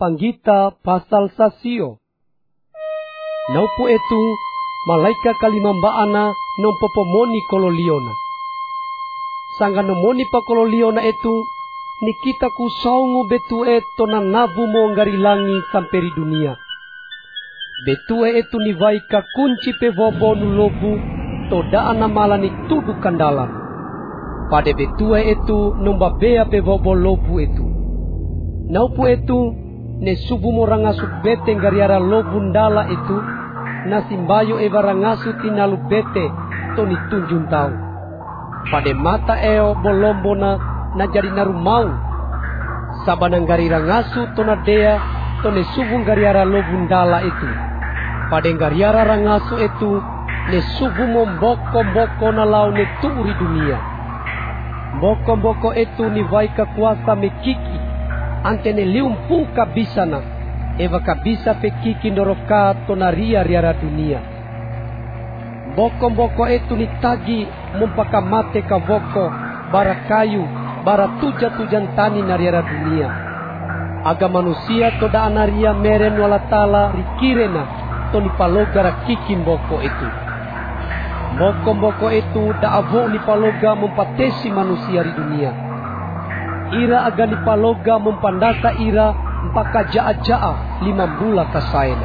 panggita pasal sasio. Naupu itu malaika kalimambaana nompopomoni kololiona. Sangga nomoni pa kololiona itu nikita ku saungu betue tona nabu mo ngarilangi samperi dunia. Betue itu nivaika kunci pe vobo nulobu toda anamala ni tudu kandalan. Pada betue itu nombabea pe vobo lobu itu. Naupu itu ne subu mo rangasu bete ngariara lobu ndala itu na simbayo eva rangasu tinalu bete to ni tunjun tau. Pada mata eo bolombona na jadi narumau. Sabanang gari rangasu to na dea to ne subu ngariara lobu ndala itu. Pada ngariara rangasu itu ne subu mo mboko na lau ne turi dunia. Mboko itu ni vaika kuasa mekiki antene liumpu kabisana eva kabisa pekiki ndoroka tonaria riara dunia. Mboko itu ni tagi mumpakamate kavoko bara kayu bara tujan tani na riara dunia. Aga manusia toda anaria meren walatala rikirena toni palogara kiki mboko itu. Mboko itu da avo ni paloga mumpatesi manusia di dunia. Ira aga ni paloga mumpandasa ira mpaka jaa 5 bulan kasaina.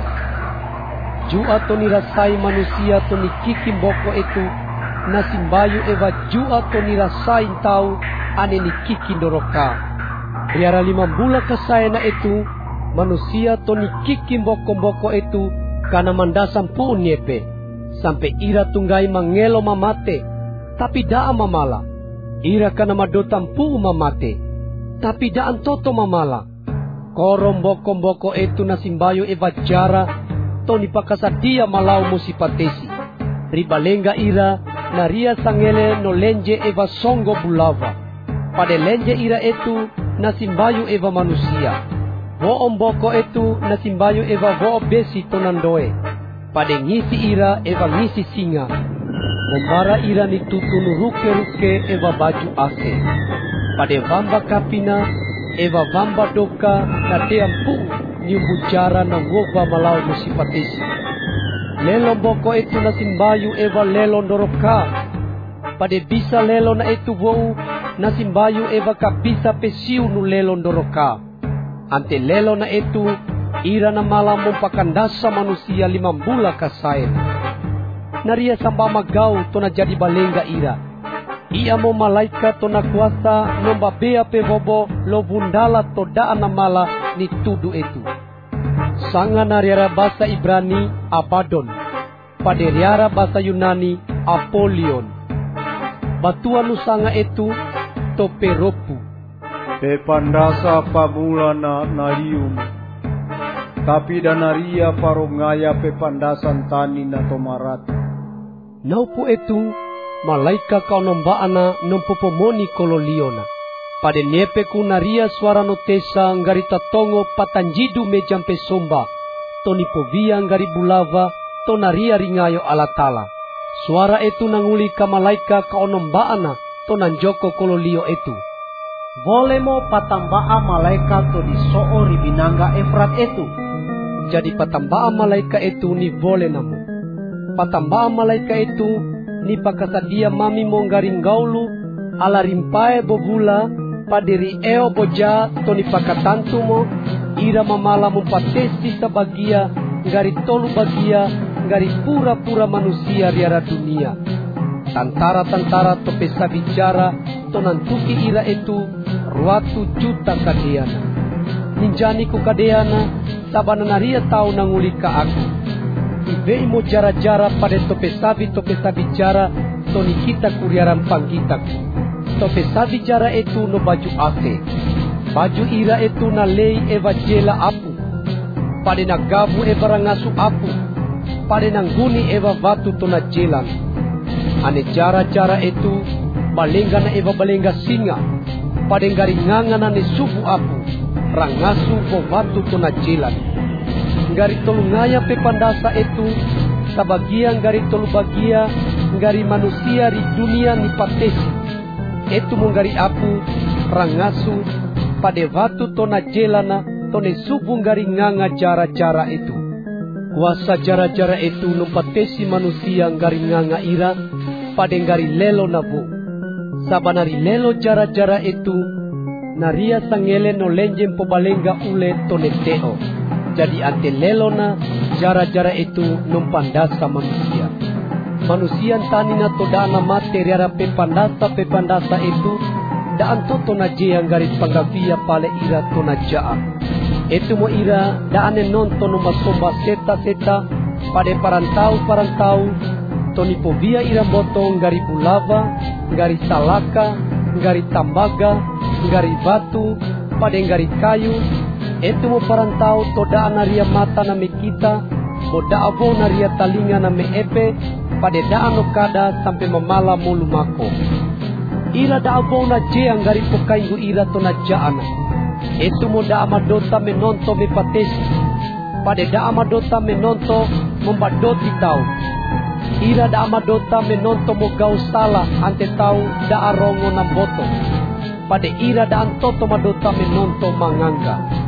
Jua to ni rasai manusia to ni kiki mboko itu nasimbayu eva jua to ni rasai tau ane ni kiki ndoroka. Riara 5 bulan kasaina itu manusia to ni kiki mboko itu kana mandasam pu niepe. Sampai ira tunggai mangelo mamate, tapi daa mamala. Ira kana madotampu mamate, tapi daan toto mamala. Koromboko itu nasimbayo eva jara, toni pakasadia malau musipatesi. Ribalenga ira, naria sangele no lenje eva songo bulava. Pada lenje ira itu nasimbayo eva manusia. Voomboko itu nasimbayo eva voo besi tonandoe. Pada ngisi ira eva ngisi singa. Membara ira ni tutunu ruke eva baju ase. Pada vamba kapina eva vamba doka na teampu ni bujara na woba malau musipatesi. Lelo mboko itu na simbayu eva lelo ndoroka. Pada bisa lelo na itu wou na simbayu eva kabisa pesiu nu lelo ndoroka. Ante lelo na itu ira na malam mumpakandasa manusia 5 bulan kasain. Naria samba magau tona jadi balenga ira. Ia mo malaika tona kuasa nomba bea pe vobo lo bundala toda anamala ni tudu itu. Sanga nariara bahasa Ibrani Abaddon. Pada riara bahasa Yunani Apollyon. Batuan nusanga itu toperopu. Pepandasa pamulana narium. Tapi danaria parongaya pepandasan tani na tomarat. Naupu itu malaika kau nombaana nompopomoni kololiona. Pada niepe ku naria suara notesa ngarita tongo patanjidu mejampe somba. Toni povia ngari bulava tonaria ringayo alatala. Suara itu nanguli ka malaika kau nombaana tonanjoko kololio itu. Volemo patambaa malaika to di soo ribinanga Efrat itu. Jadi patambaan malaika itu ni vole namu. Patambaan malaika itu ni pakasadia mami monggaring gaulu ala rimpae bobula padiri eo boja toni pakatantu mo ira mamala mumpatesi sabagia ngari tolu bagia ngari pura-pura manusia riara dunia. Tantara to pesa bicara tonantuki ira itu 2 juta kadeana. Ninjani ku kadeana sabana naria tau nanguli ka aku. Ibei mo jara-jara pada tope sabi jara toni kita kuriaran panggitaku. Tope sabi jara itu no baju ate. Baju ira itu na lei eva jela apu. Pada nagabu eva rangasu apu. Pada nangguni eva batu tona jelan. Ane jara-jara itu balenga na eva balenga singa. Pada ngaringangan ane subu apu. Rangasu bovatu tona jelan. Ngari tolu ngaya pepandasa itu sabagian ngari tolu bagia ngari manusia di dunia ni patesi. Itu menggari apu rangasu pada vatu tona jelana tone subung gari nganga jara-jara itu. Kuasa jara-jara itu numpatesi manusia gari nganga ira pada gari lelo nabu. Sabanari lelo jara-jara itu naria sangele no lenjem pobalengga ule tone teo. Jadi ante lelo na jara-jara itu numpandasa manusia. Manusia tani na todana materiara pepandasa itu daan toto na yang garis panggavia pale ira tona jaa. Itu mo ira daane nonton no masomba seta pada parantau toni povia ira botong gari bulava, gari salaka, gari tambaga, gari batu, pada gari kayu. Itu mo parantau toda anaria mata na mekita, moda avo naria talinga na meepe, pada daan okada sampai memala mulu mako. Ira da avo na jeang gari pokaingu ira tona jaana. Itu mo da amadota menonto me patesi, pada da amadota menonto membadoti tau. Ira da amadota menonto mo gau salah ante tau da arongo na boto. Pada ira da antoto madota menonto manganga.